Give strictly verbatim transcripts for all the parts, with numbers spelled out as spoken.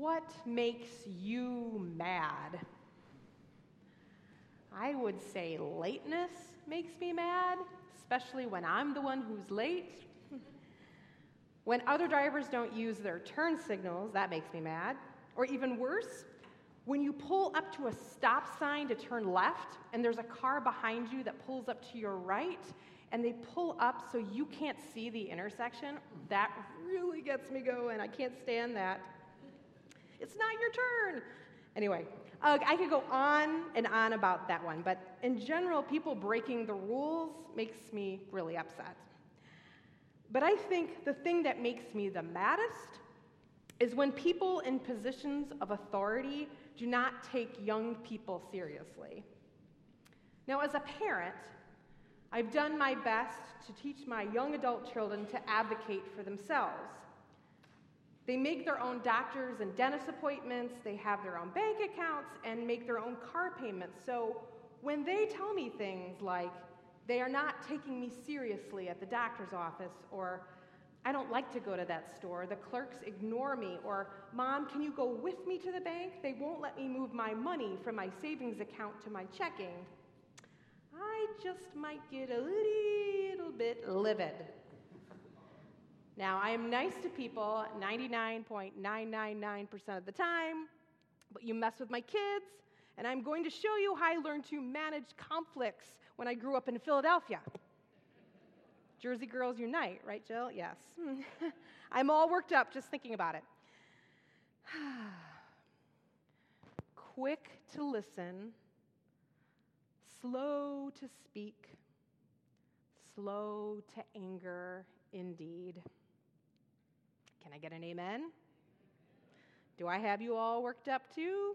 What makes you mad? I would say lateness makes me mad, especially when I'm the one who's late. When other drivers don't use their turn signals, that makes me mad. Or even worse, when you pull up to a stop sign to turn left and there's a car behind you that pulls up to your right and they pull up so you can't see the intersection, that really gets me going. I can't stand that. It's not your turn. Anyway, uh, I could go on and on about that one, but in general, people breaking the rules makes me really upset. But I think the thing that makes me the maddest is when people in positions of authority do not take young people seriously. Now, as a parent, I've done my best to teach my young adult children to advocate for themselves. They make their own doctors and dentist appointments, they have their own bank accounts, and make their own car payments. So when they tell me things like, they are not taking me seriously at the doctor's office, or I don't like to go to that store, the clerks ignore me, or Mom, can you go with me to the bank? They won't let me move my money from my savings account to my checking. I just might get a little bit livid. Now, I am nice to people ninety-nine point nine nine nine percent of the time, but you mess with my kids, and I'm going to show you how I learned to manage conflicts when I grew up in Philadelphia. Jersey girls unite, right, Jill? Yes. I'm all worked up just thinking about it. Quick to listen, slow to speak, slow to anger indeed. Can I get an amen? Do I have you all worked up too?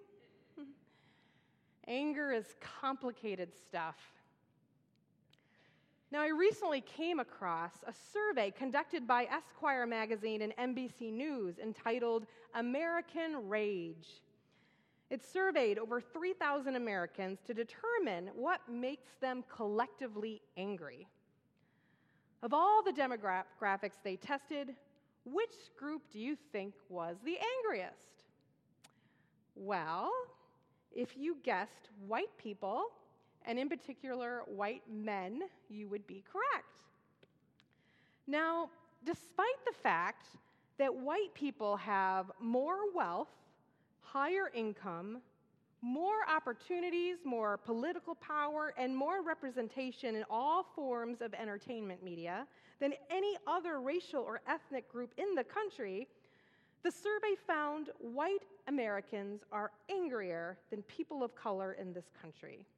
Anger is complicated stuff. Now, I recently came across a survey conducted by Esquire magazine and N B C News entitled American Rage. It surveyed over three thousand Americans to determine what makes them collectively angry. Of all the demographics they tested, which group do you think was the angriest? Well, if you guessed white people, and in particular white men, you would be correct. Now, despite the fact that white people have more wealth, higher income, more opportunities, more political power, and more representation in all forms of entertainment media than any other racial or ethnic group in the country, the survey found white Americans are angrier than people of color in this country.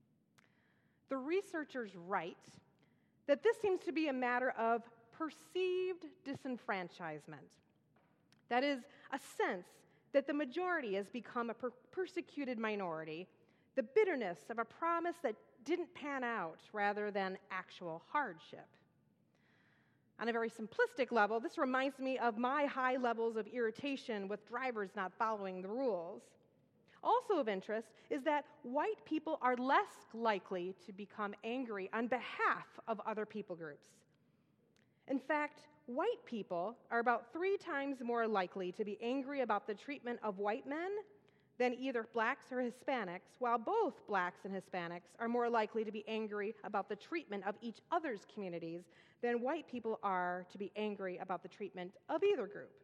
The researchers write that this seems to be a matter of perceived disenfranchisement. That is, a sense that the majority has become a per- persecuted minority, the bitterness of a promise that didn't pan out rather than actual hardship. On a very simplistic level, this reminds me of my high levels of irritation with drivers not following the rules. Also of interest is that white people are less likely to become angry on behalf of other people groups. In fact, white people are about three times more likely to be angry about the treatment of white men than either blacks or Hispanics, while both blacks and Hispanics are more likely to be angry about the treatment of each other's communities than white people are to be angry about the treatment of either group.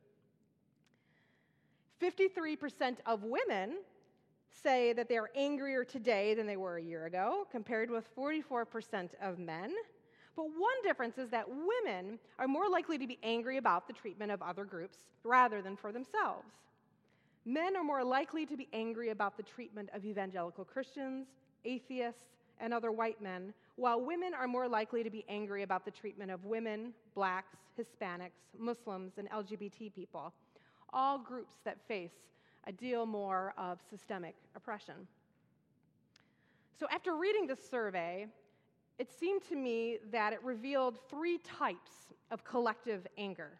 fifty-three percent of women say that they are angrier today than they were a year ago, compared with forty-four percent of men. But one difference is that women are more likely to be angry about the treatment of other groups rather than for themselves. Men are more likely to be angry about the treatment of evangelical Christians, atheists, and other white men, while women are more likely to be angry about the treatment of women, blacks, Hispanics, Muslims, and L G B T people, all groups that face a deal more of systemic oppression. So after reading this survey, it seemed to me that it revealed three types of collective anger.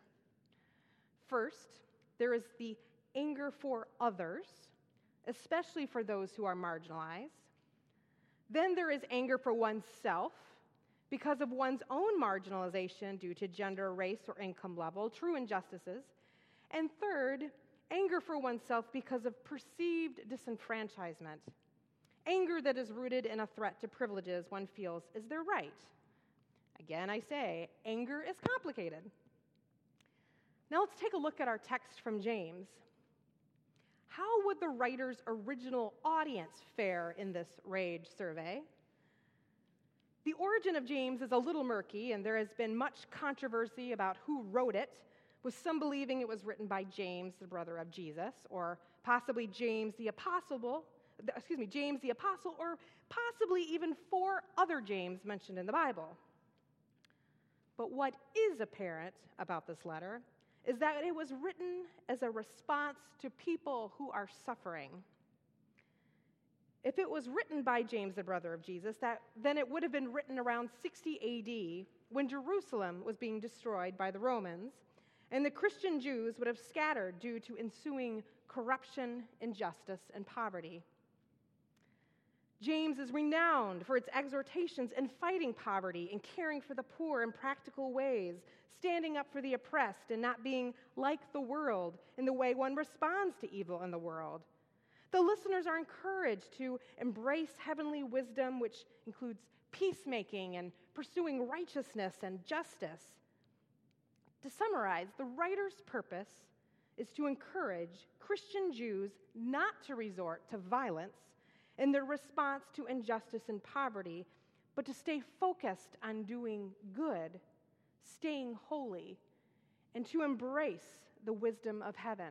First, there is the anger for others, especially for those who are marginalized. Then there is anger for oneself because of one's own marginalization due to gender, race, or income level, true injustices. And third anger for oneself because of perceived disenfranchisement, anger that is rooted in a threat to privileges one feels is their right. Again, I say, anger is complicated. Now let's take a look at our text from James. How would the writer's original audience fare in this rage survey? The origin of James is a little murky, and there has been much controversy about who wrote it, with some believing it was written by James, the brother of Jesus, or possibly James the Apostle, excuse me, James the Apostle, or possibly even four other James mentioned in the Bible. But what is apparent about this letter is that it was written as a response to people who are suffering. If it was written by James, the brother of Jesus, that, then it would have been written around sixty A D, when Jerusalem was being destroyed by the Romans, and the Christian Jews would have scattered due to ensuing corruption, injustice, and poverty. James is renowned for its exhortations in fighting poverty and caring for the poor in practical ways, standing up for the oppressed and not being like the world in the way one responds to evil in the world. The listeners are encouraged to embrace heavenly wisdom, which includes peacemaking and pursuing righteousness and justice. To summarize, the writer's purpose is to encourage Christian Jews not to resort to violence in their response to injustice and poverty, but to stay focused on doing good, staying holy, and to embrace the wisdom of heaven.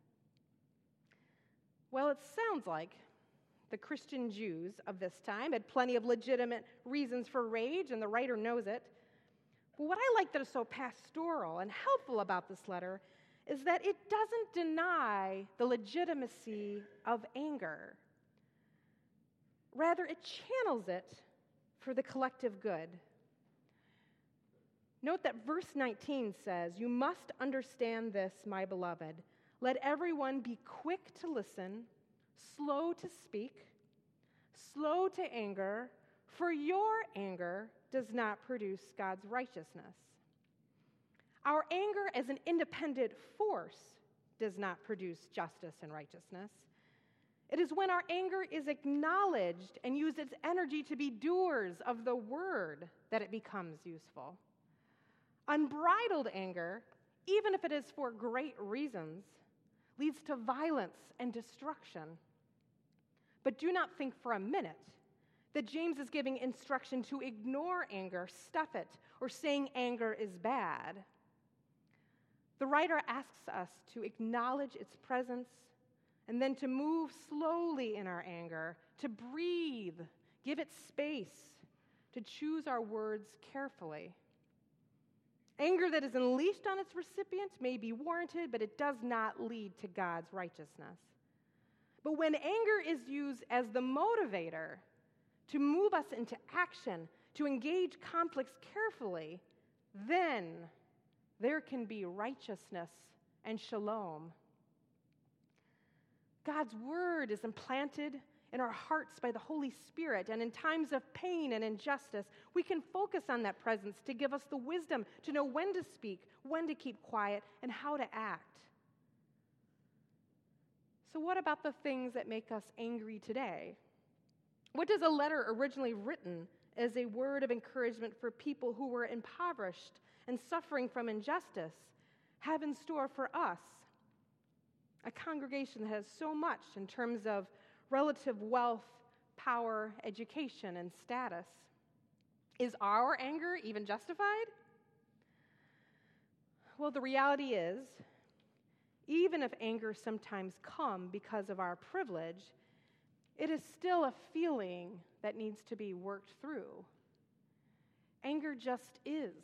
Well, it sounds like the Christian Jews of this time had plenty of legitimate reasons for rage, and the writer knows it. But what I like that is so pastoral and helpful about this letter is that it doesn't deny the legitimacy of anger. Rather, it channels it for the collective good. Note that verse nineteen says, "You must understand this, my beloved. Let everyone be quick to listen, slow to speak, slow to anger, for your anger does not produce God's righteousness." Our anger as an independent force does not produce justice and righteousness. It is when our anger is acknowledged and uses its energy to be doers of the word that it becomes useful. Unbridled anger, even if it is for great reasons, leads to violence and destruction. But do not think for a minute that James is giving instruction to ignore anger, stuff it, or saying anger is bad. The writer asks us to acknowledge its presence and then to move slowly in our anger, to breathe, give it space, to choose our words carefully. Anger that is unleashed on its recipient may be warranted, but it does not lead to God's righteousness. But when anger is used as the motivator to move us into action, to engage conflicts carefully, then there can be righteousness and shalom. God's word is implanted in our hearts by the Holy Spirit, and in times of pain and injustice, we can focus on that presence to give us the wisdom to know when to speak, when to keep quiet, and how to act. So what about the things that make us angry today? What does a letter originally written as a word of encouragement for people who were impoverished and suffering from injustice have in store for us? A congregation that has so much in terms of relative wealth, power, education, and status. Is our anger even justified? Well, the reality is, even if anger sometimes comes because of our privilege, it is still a feeling that needs to be worked through. Anger just is.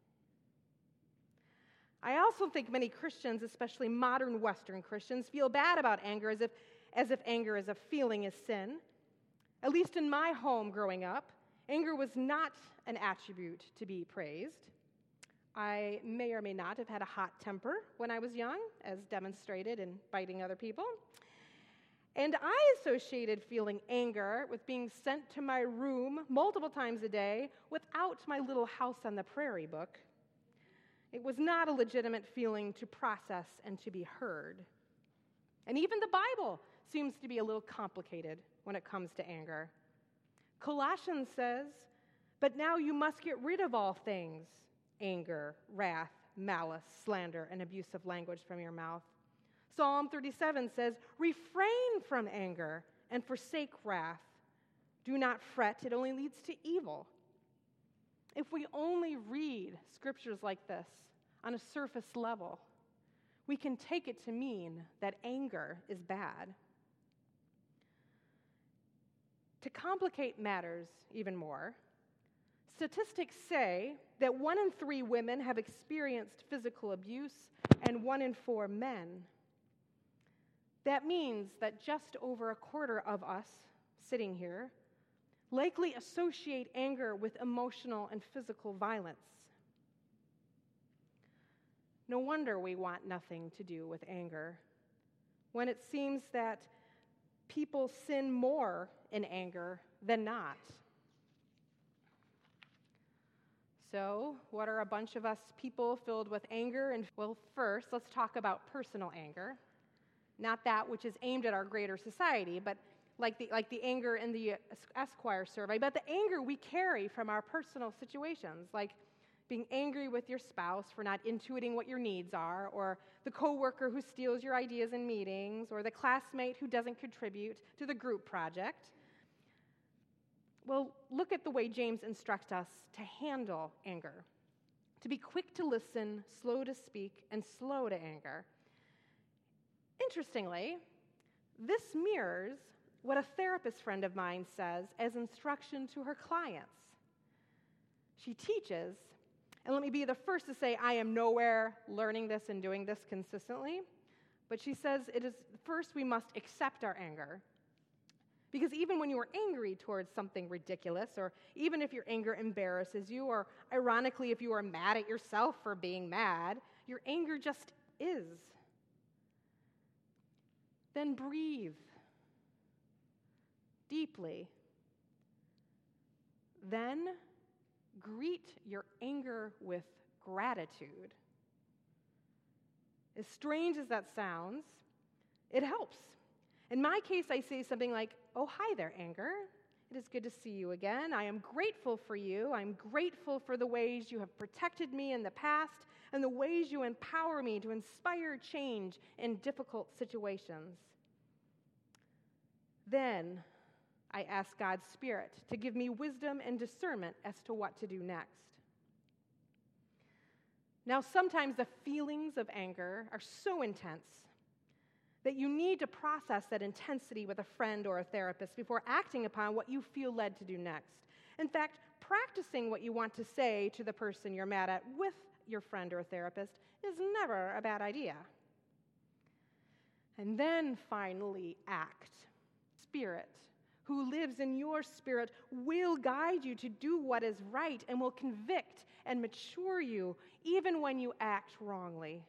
I also think many Christians, especially modern Western Christians, feel bad about anger as if, as if anger is a feeling is sin. At least in my home growing up, anger was not an attribute to be praised. I may or may not have had a hot temper when I was young, as demonstrated in biting other people. And I associated feeling anger with being sent to my room multiple times a day without my little house on the prairie book. It was not a legitimate feeling to process and to be heard. And even the Bible seems to be a little complicated when it comes to anger. Colossians says, "But now you must get rid of all things, anger, wrath, malice, slander, and abusive language from your mouth." Psalm thirty-seven says, "Refrain from anger and forsake wrath. Do not fret, it only leads to evil." If we only read scriptures like this on a surface level, we can take it to mean that anger is bad. To complicate matters even more, statistics say that one in three women have experienced physical abuse and one in four men. That means that just over a quarter of us sitting here likely associate anger with emotional and physical violence. No wonder we want nothing to do with anger, when it seems that people sin more in anger than not. So, what are a bunch of us people filled with anger? And well, first, let's talk about personal anger. Not that which is aimed at our greater society, but like the, like the anger in the Esquire survey, but the anger we carry from our personal situations, like being angry with your spouse for not intuiting what your needs are, or the coworker who steals your ideas in meetings, or the classmate who doesn't contribute to the group project. Well, look at the way James instructs us to handle anger, to be quick to listen, slow to speak, and slow to anger. Interestingly, this mirrors what a therapist friend of mine says as instruction to her clients. She teaches, and let me be the first to say I am nowhere learning this and doing this consistently, but she says it is first we must accept our anger. Because even when you are angry towards something ridiculous, or even if your anger embarrasses you, or ironically if you are mad at yourself for being mad, your anger just is. Then breathe deeply. Then greet your anger with gratitude. As strange as that sounds, it helps. In my case, I say something like, "Oh, hi there, anger. It is good to see you again. I am grateful for you. I'm grateful for the ways you have protected me in the past and the ways you empower me to inspire change in difficult situations." Then I ask God's Spirit to give me wisdom and discernment as to what to do next. Now, sometimes the feelings of anger are so intense that you need to process that intensity with a friend or a therapist before acting upon what you feel led to do next. In fact, practicing what you want to say to the person you're mad at with your friend or therapist is never a bad idea. And then finally, act. Spirit, who lives in your spirit, will guide you to do what is right and will convict and mature you even when you act wrongly.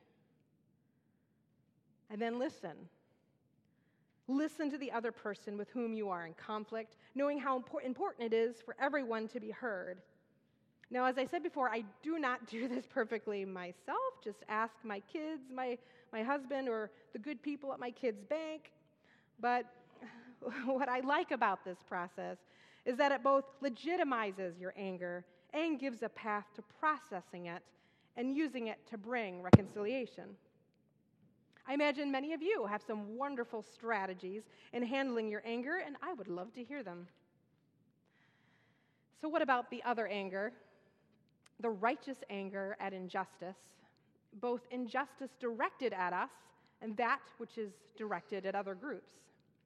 And then listen. Listen to the other person with whom you are in conflict, knowing how impor- important it is for everyone to be heard. Now, as I said before, I do not do this perfectly myself. Just ask my kids, my, my husband, or the good people at my kids' bank. But what I like about this process is that it both legitimizes your anger and gives a path to processing it and using it to bring reconciliation. I imagine many of you have some wonderful strategies in handling your anger, and I would love to hear them. So what about the other anger? The righteous anger at injustice, both injustice directed at us and that which is directed at other groups.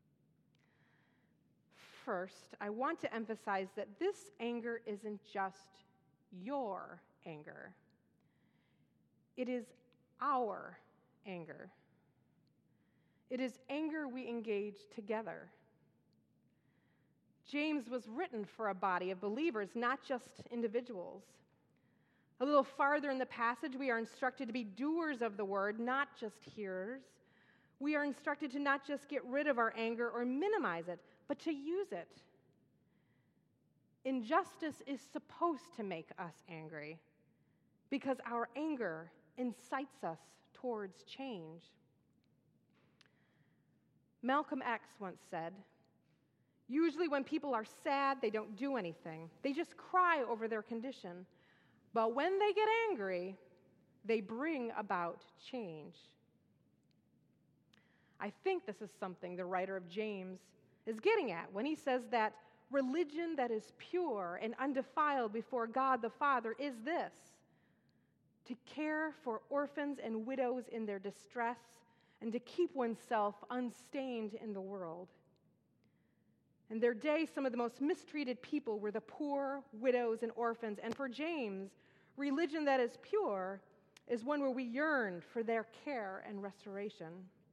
First, I want to emphasize that this anger isn't just your anger. It is our anger. It is anger we engage together. James was written for a body of believers, not just individuals. A little farther in the passage, we are instructed to be doers of the word, not just hearers. We are instructed to not just get rid of our anger or minimize it, but to use it. Injustice is supposed to make us angry because our anger incites us towards change. Malcolm X once said, "Usually when people are sad, they don't do anything. They just cry over their condition. But when they get angry, they bring about change." I think this is something the writer of James is getting at when he says that religion that is pure and undefiled before God the Father is this: to care for orphans and widows in their distress and to keep oneself unstained in the world. In their day, some of the most mistreated people were the poor, widows, and orphans. And for James, religion that is pure is one where we yearn for their care and restoration.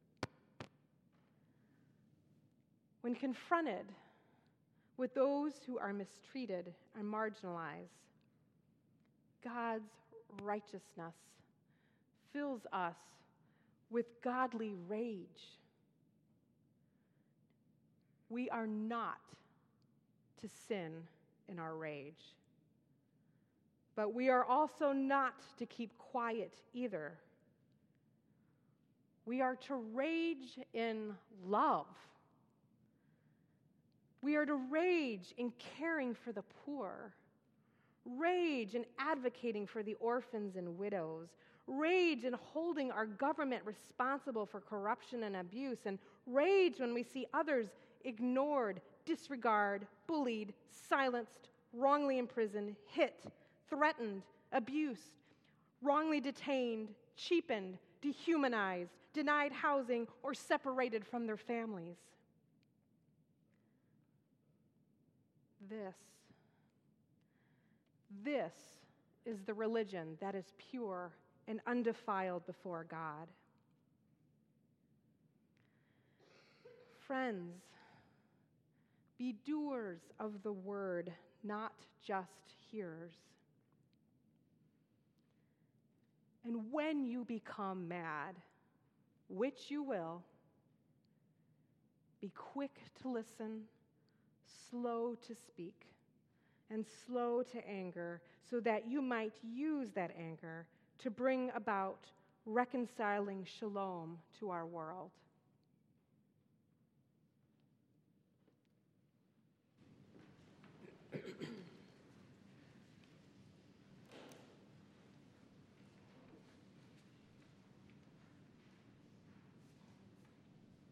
When confronted with those who are mistreated and marginalized, God's righteousness fills us with godly rage. We are not to sin in our rage, but we are also not to keep quiet either. We are to rage in love. We are to rage in caring for the poor, rage in advocating for the orphans and widows, rage in holding our government responsible for corruption and abuse, and rage when we see others ignored, disregarded, bullied, silenced, wrongly imprisoned, hit, threatened, abused, wrongly detained, cheapened, dehumanized, denied housing, or separated from their families. This, this is the religion that is pure and undefiled before God. Friends, be doers of the word, not just hearers. And when you become mad, which you will, be quick to listen, slow to speak, and slow to anger, so that you might use that anger to bring about reconciling shalom to our world.